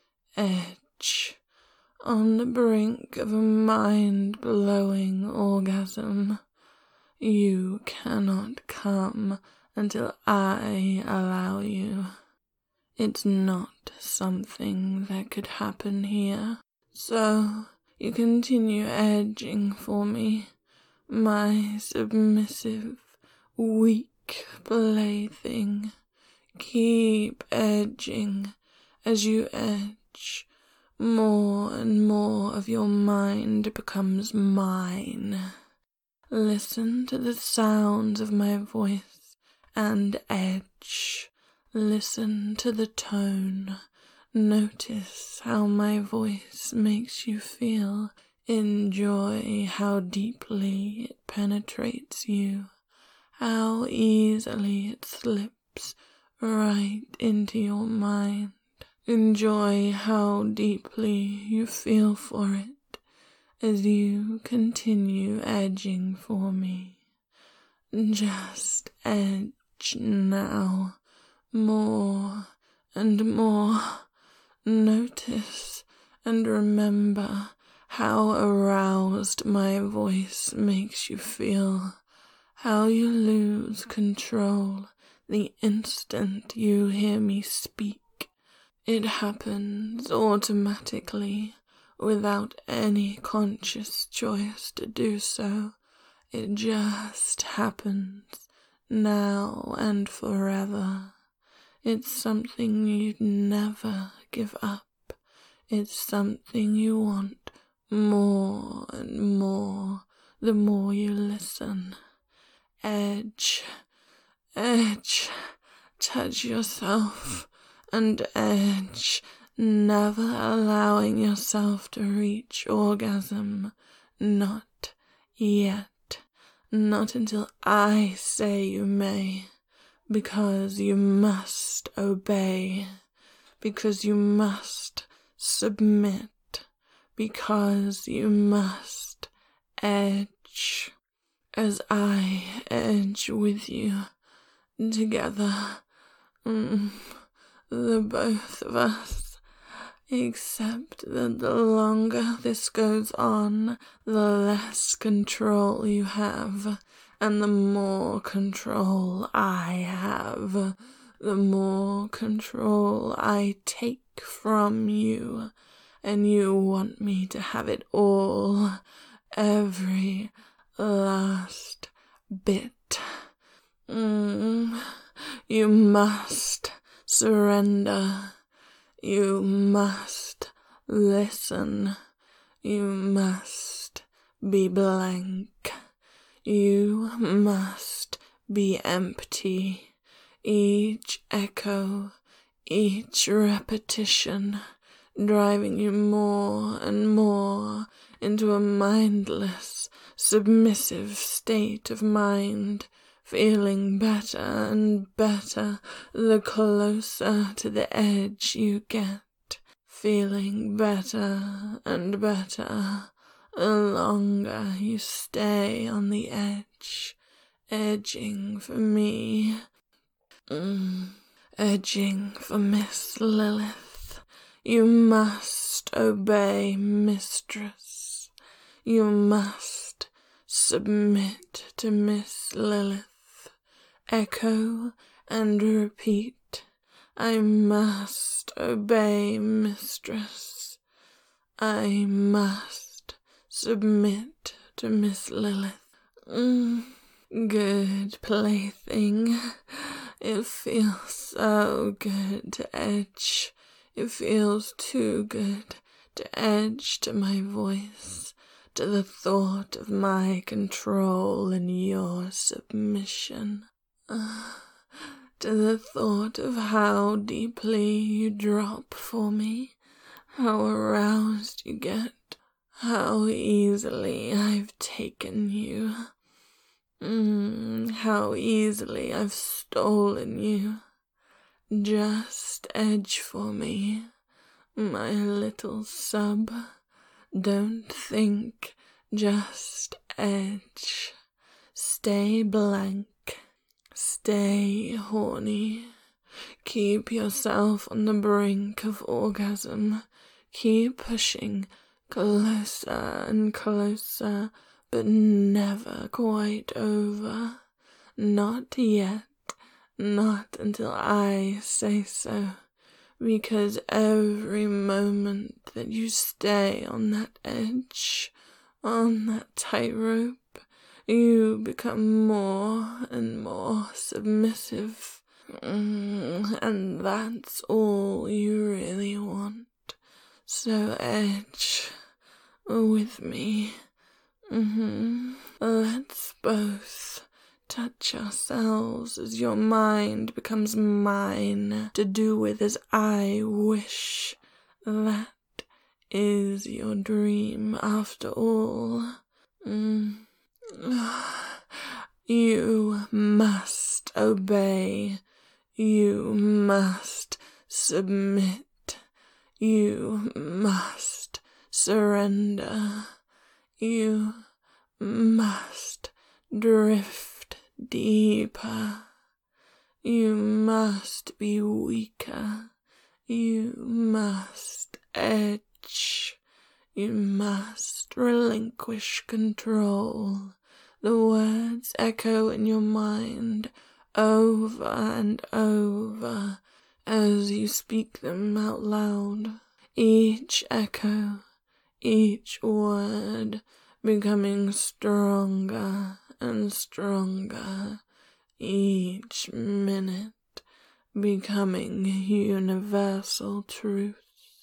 edge, on the brink of a mind-blowing orgasm. You cannot come until I allow you. It's not something that could happen here. So, You continue edging for me, my submissive, weak plaything. Keep edging as you edge. More and more of your mind becomes mine. Listen to the sounds of my voice and edge. Listen to the tone. Notice how my voice makes you feel. Enjoy how deeply it penetrates you, how easily it slips right into your mind. Enjoy how deeply you feel for it as you continue edging for me. Just edge now, more and more. Notice and remember how aroused my voice makes you feel, how you lose control the instant you hear me speak. It happens automatically, without any conscious choice to do so. It just happens, now and forever. It's something you'd never give up. It's something you want more and more the more you listen. Edge, edge, touch yourself and edge, never allowing yourself to reach orgasm. Not yet. Not until I say you may. Because you must obey. Because you must submit. Because you must edge. As I edge with you, together, mm, the both of us, except that the longer this goes on, the less control you have, and the more control I have, the more control I take from you, and you want me to have it all, every last bit. Mm, you must surrender. You must listen. You must be blank. You must be empty. Each echo, each repetition, driving you more and more into a mindless, submissive state of mind, feeling better and better the closer to the edge you get, feeling better and better the longer you stay on the edge, edging for me, mm, edging for Miss Lilith. You must obey, mistress. You must submit to Miss Lilith. Echo and repeat. I must obey, mistress. I must submit to Miss Lilith. Mm, good plaything. It feels so good to edge. It feels too good to edge to my voice, to the thought of my control and your submission. Uh, to the thought of how deeply you drop for me, how aroused you get, how easily I've taken you, mm, how easily I've stolen you. Just edge for me, my little sub. Don't think, just edge. Stay blank. Stay horny. Keep yourself on the brink of orgasm. Keep pushing closer and closer, but never quite over. Not yet. Not until I say so. because every moment that you stay on that edge, on that tightrope, you become more and more submissive, mm, and that's all you really want. So edge with me. Mm-hmm. Let's both touch ourselves as your mind becomes mine to do with as I wish. That is your dream after all. Mm. You must obey. You must submit. You must surrender. You must drift deeper. You must be weaker. You must edge. You must relinquish control. The words echo in your mind over and over as you speak them out loud. Each echo, each word becoming stronger and stronger. Each minute becoming universal truth,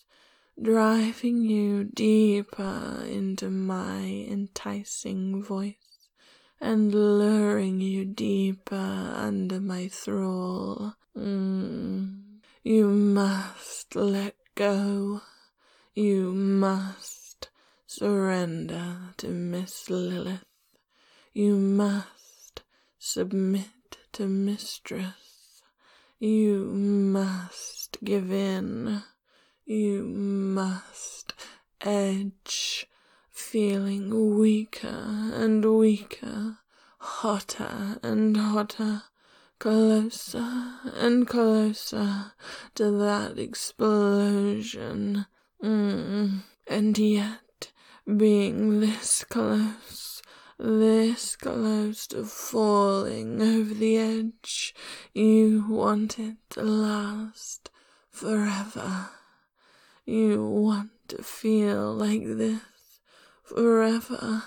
driving you deeper into my enticing voice and luring you deeper under my thrall. Mm. You must let go. You must surrender to Miss Lilith. You must submit to Mistress. You must give in. You must edge, feeling weaker and weaker, hotter and hotter, closer and closer to that explosion. Mm. And yet, being this close, this close to falling over the edge, you want it to last forever. You want to feel like this forever.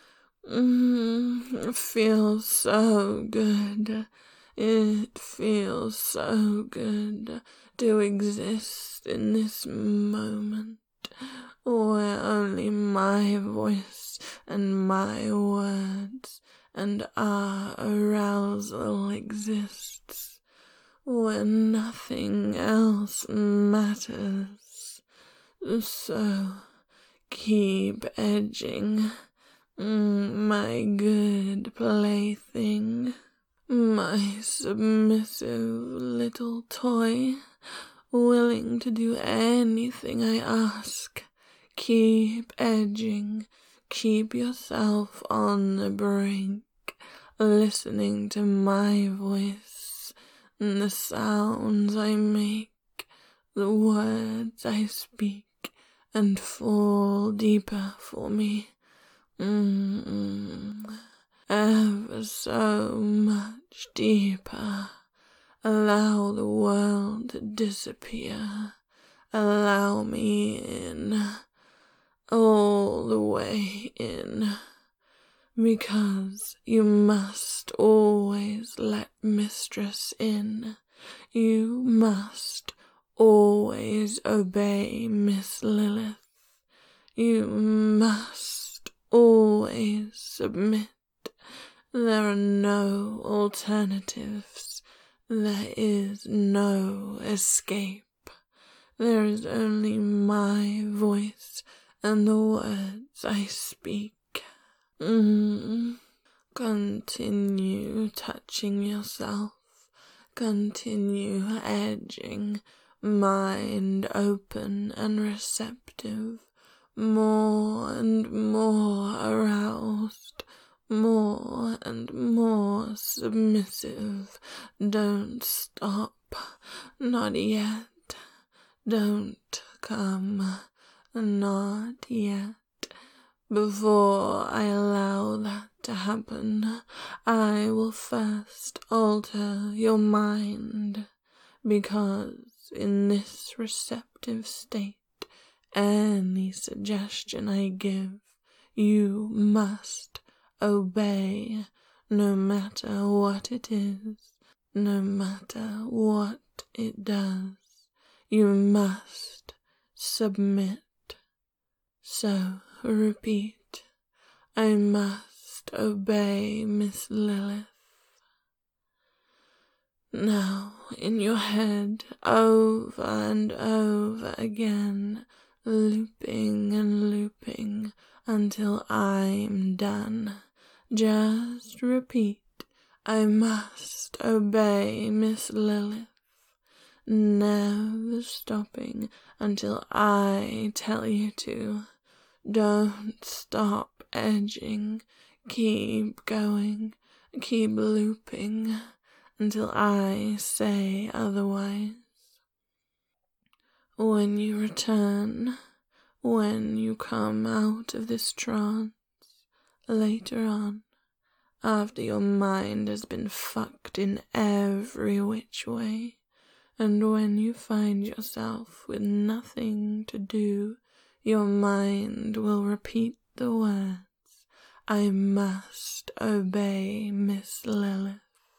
Mm, it feels so good. It feels so good to exist in this moment where only my voice and my words and our arousal exists, where nothing else matters. So keep edging, mm, my good plaything, my submissive little toy, willing to do anything I ask. Keep edging, keep yourself on the brink, listening to my voice, and the sounds I make, the words I speak, and fall deeper for me. Mm-mm. Ever so much deeper. Allow the world to disappear. Allow me in, all the way in, because you must always let Mistress in. You must always obey Miss Lilith. You must always submit. There are no alternatives. There is no escape. There is only my voice and the words I speak. Mm. Continue touching yourself. Continue edging, mind open and receptive, more and more aroused, more and more submissive. Don't stop, not yet. Don't come, not yet. Before I allow that to happen, I will first alter your mind, because in this receptive state. Any suggestion I give, you must obey, no matter what it is, no matter what it does. You must submit. So repeat, I must obey, Miss Lilith. Now, in your head, over and over again, looping and looping until I'm done. Just repeat, I must obey, Miss Lilith. Never stopping until I tell you to. Don't stop edging. Keep going. Keep looping until I say otherwise. When you return, when you come out of this trance, later on, after your mind has been fucked in every which way, and when you find yourself with nothing to do, your mind will repeat the words, I must obey, Miss Lilith,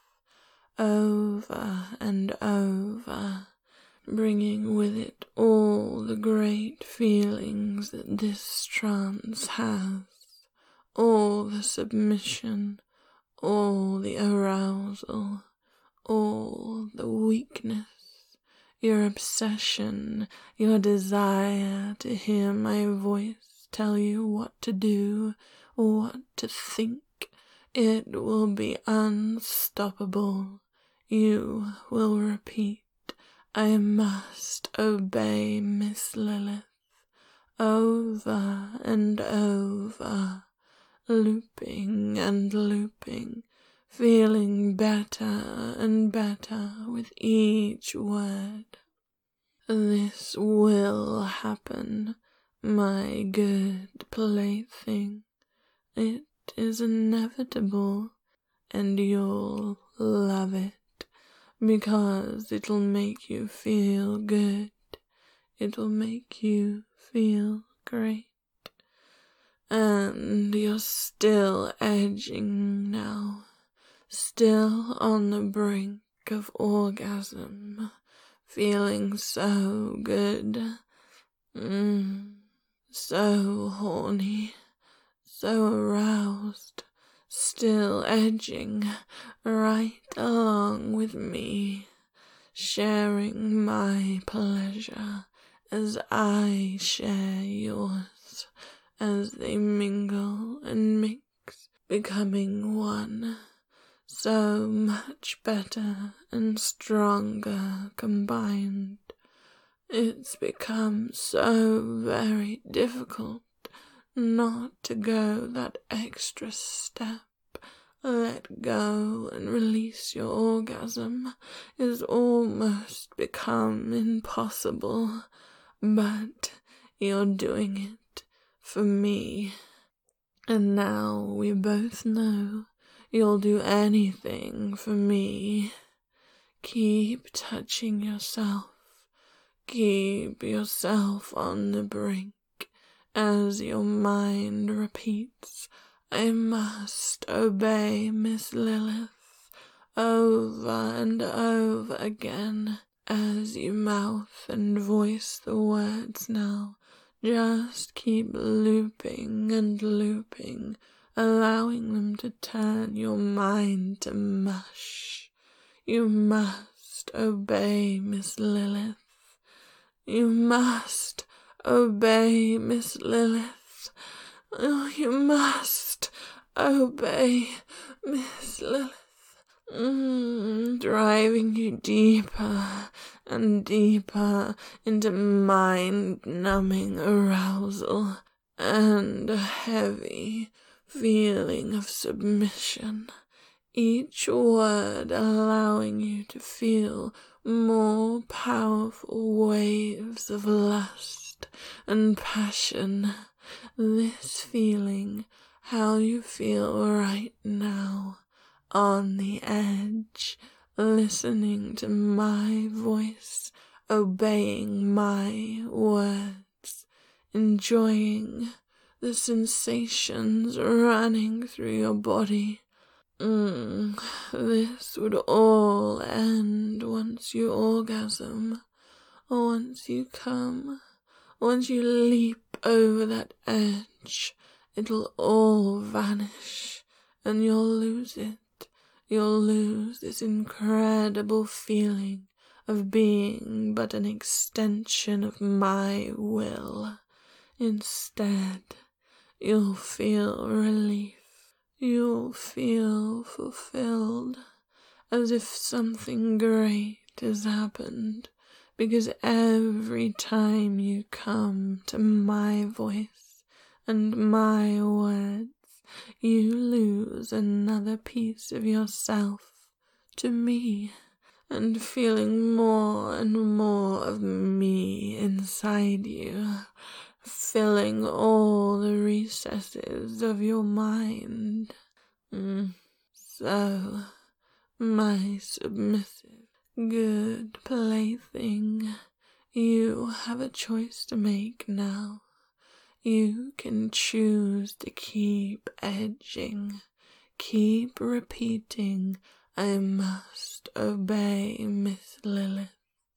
over and over, bringing with it all the great feelings that this trance has, all the submission, all the arousal, all the weakness, your obsession, your desire to hear my voice tell you what to do, what to think. It will be unstoppable. You will repeat, I must obey, Miss Lilith, over and over, looping and looping, feeling better and better with each word. This will happen, my good plaything. It is inevitable, and you'll love it, because it'll make you feel good. It'll make you feel great. And you're still edging now, still on the brink of orgasm, feeling so good, mm, so horny, so aroused, still edging right along with me, sharing my pleasure as I share yours, as they mingle and mix, becoming one, so much better and stronger combined. It's become so very difficult not to go that extra step. Let go and release your orgasm is almost become impossible, but you're doing it for me. And now we both know you'll do anything for me. Keep touching yourself. Keep yourself on the brink as your mind repeats, I must obey, Miss Lilith, over and over again, as you mouth and voice the words now. Just keep looping and looping, allowing them to turn your mind to mush. You must obey, Miss Lilith. You must obey, Miss Lilith. Oh, you must obey, Miss Lilith. Mm, driving you deeper and deeper into mind-numbing arousal and a heavy feeling of submission. Each word allowing you to feel more powerful waves of lust and passion. This feeling, how you feel right now, on the edge, listening to my voice obeying my words, enjoying the sensations running through your body. Mm, this would all end once you orgasm, or once you come, once you leap over that edge. It'll all vanish, and you'll lose it. You'll lose this incredible feeling of being but an extension of my will. Instead, you'll feel relief. You'll feel fulfilled, as if something great has happened, because every time you come to my voice and my words, you lose another piece of yourself to me, and feeling more and more of me inside you, filling all the recesses of your mind. Mm. So, my submissive, good plaything, you have a choice to make now. You can choose to keep edging, keep repeating, I must obey Miss Lilith,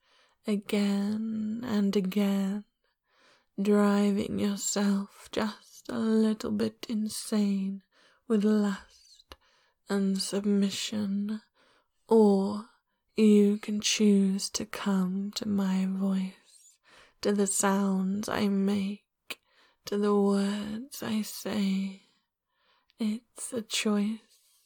again and again, driving yourself just a little bit insane with lust and submission. Or you can choose to come to my voice, to the sounds I make, to the words I say. It's a choice,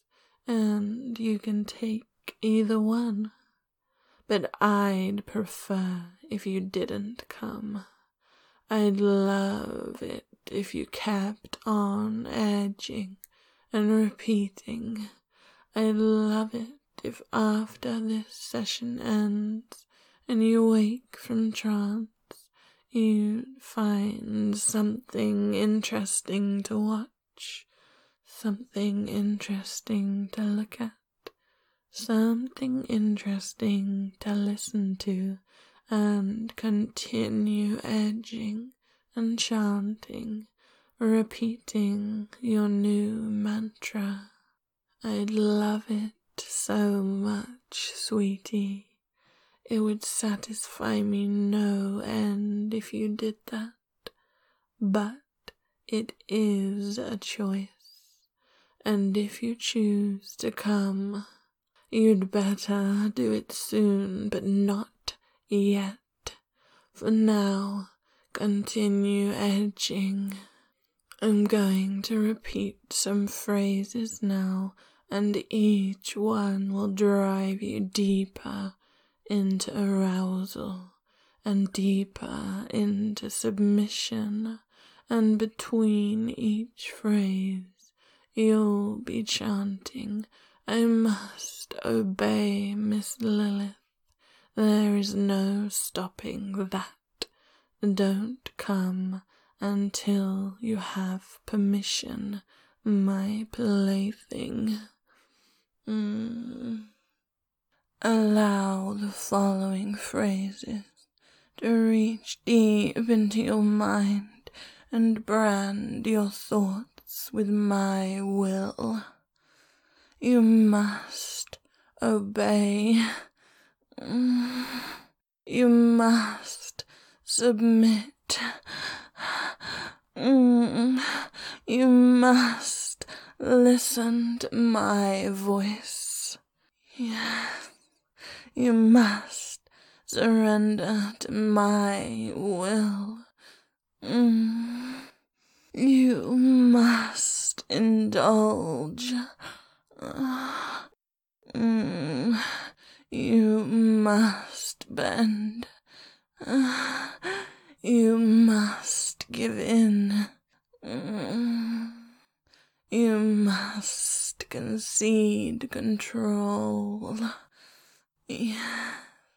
and you can take either one. But I'd prefer if you didn't come. I'd love it if you kept on edging and repeating. I'd love it if after this session ends and you wake from trance, you'd find something interesting to watch, something interesting to look at, something interesting to listen to, and continue edging and chanting, repeating your new mantra. I'd love it so much, sweetie. It would satisfy me no end if you did that. But it is a choice, and if you choose to come, you'd better do it soon, but not yet. For now, continue edging. I'm going to repeat some phrases now, and each one will drive you deeper into arousal and deeper into submission, and between each phrase you'll be chanting, I must obey Miss Lilith. There is no stopping that. Don't come until you have permission, my plaything. Mm. Allow the following phrases to reach deep into your mind and brand your thoughts with my will. You must obey. You must submit. You must listen to my voice. Yes, you must surrender to my will. You must indulge. You must bend. You must give in. You must concede control. Yes.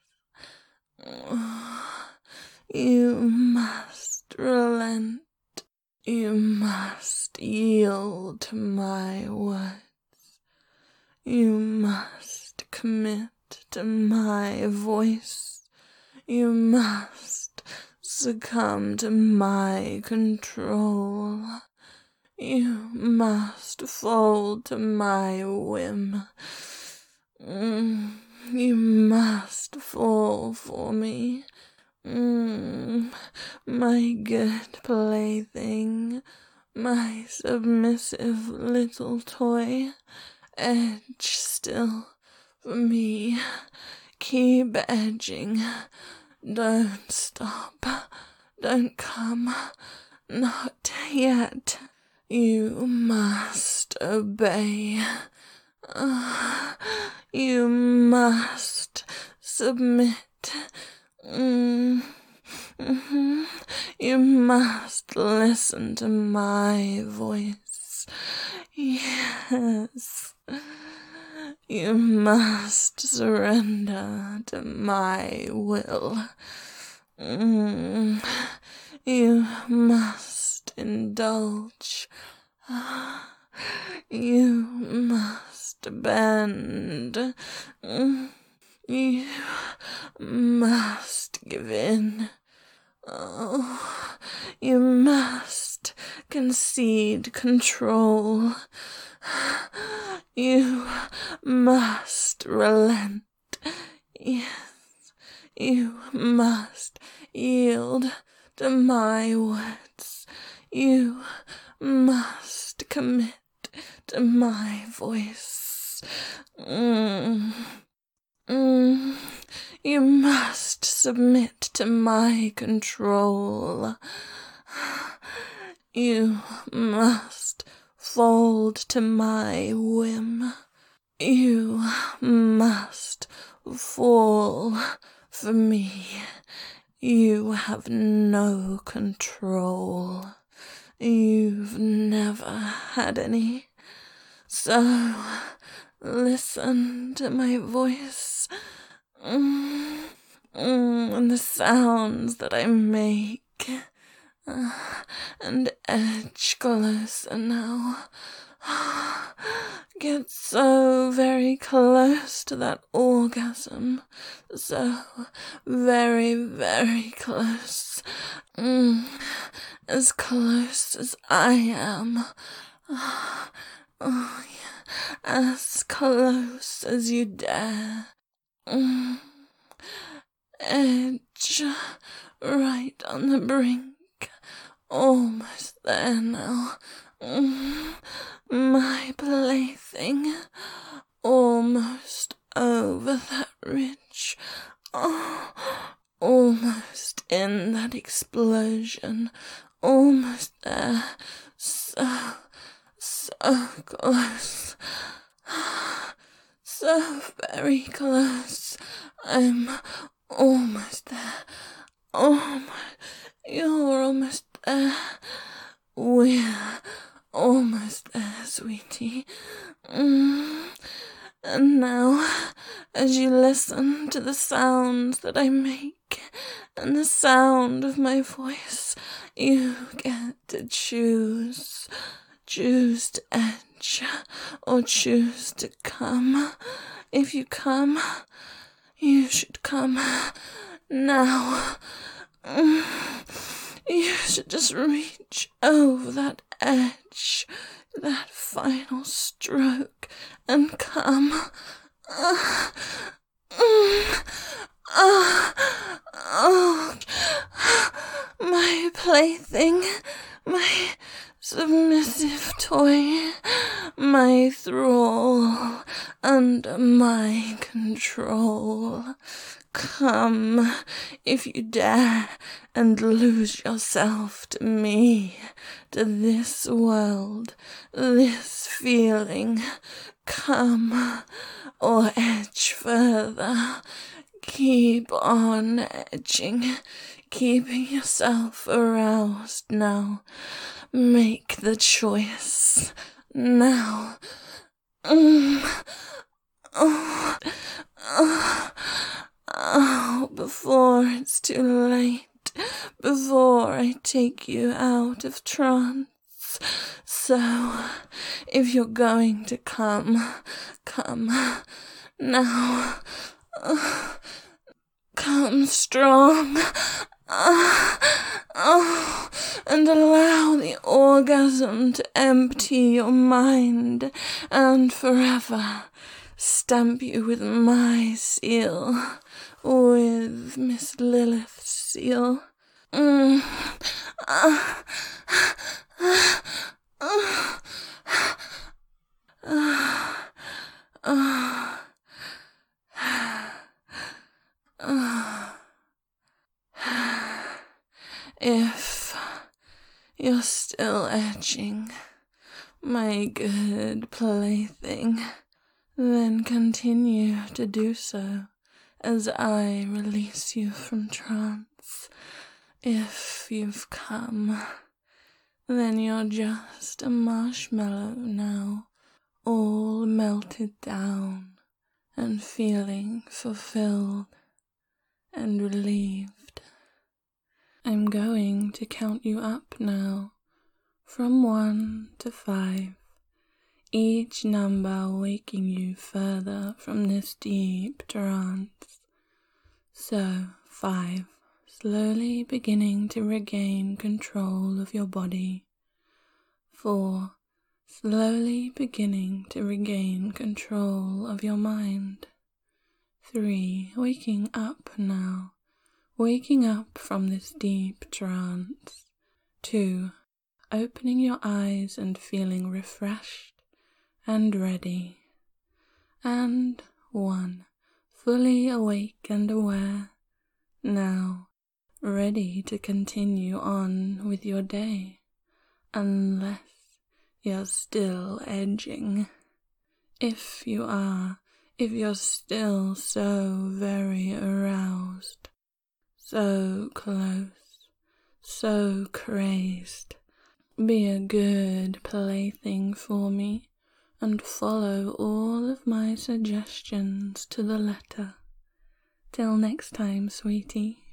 You must relent. You must yield to my words. You must commit to my voice. You must succumb to my control. You must fold to my whim. Mm, you must fall for me. Mm, my good plaything, my submissive little toy. Edge still for me. Keep edging. Don't stop. Don't come. Not yet. You must obey. Uh, you must submit. Mm, mm-hmm. You must listen to my voice. Yes. You must surrender to my will. Mm, you must indulge. You must bend. You must give in. Oh, you must concede control. You must relent. Yes, you must yield to my words. You must commit to my voice. Mm. Mm. You must submit to my control. You must fold to my whim. You must fall for me. You have no control. You've never had any. So listen to my voice. Mm, mm, and the sounds that I make. Uh, and edge closer now. Get so very close to that orgasm. So very, very close. Mm, as close as I am. Oh, yeah. As close as you dare. Mm. Edge right on the brink. Almost there now. Mm. My plaything. Almost over that ridge. Oh, almost in that explosion. Almost there. So, so close. So very close. I'm almost there. Almost. You're almost there. We're almost there, sweetie. Mm. And now, as you listen to the sounds that I make and the sound of my voice, you get to choose. Choose to edge or choose to come. If you come, you should come now. You should just reach over that edge, that final stroke, and come. Uh, mm, uh, oh, my plaything, my submissive toy, my thrall under my control. Come, if you dare, and lose yourself to me, to this world, this feeling. Come, or edge further. Keep on edging, keeping yourself aroused now. Make the choice now. Mm. Oh, oh, oh, before it's too late, before I take you out of trance. So, if you're going to come, come now. Uh, Come strong. Uh, oh, and allow the orgasm to empty your mind and forever stamp you with my seal, with Miss Lilith's seal. Mm. Uh, uh, uh, uh, uh, uh. If you're still edging, my good plaything, then continue to do so as I release you from trance. If you've come, then you're just a marshmallow now, all melted down and feeling fulfilled and relieved. I'm going to count you up now, from one to five, each number waking you further from this deep trance. So, five, slowly beginning to regain control of your body. Four, slowly beginning to regain control of your mind. Three, waking up now. Waking up from this deep trance. Two, opening your eyes and feeling refreshed and ready. And one, fully awake and aware, now ready to continue on with your day, unless you're still edging. If you are, if you're still so very aroused, so close, so crazed, be a good plaything for me and follow all of my suggestions to the letter. Till next time, sweetie.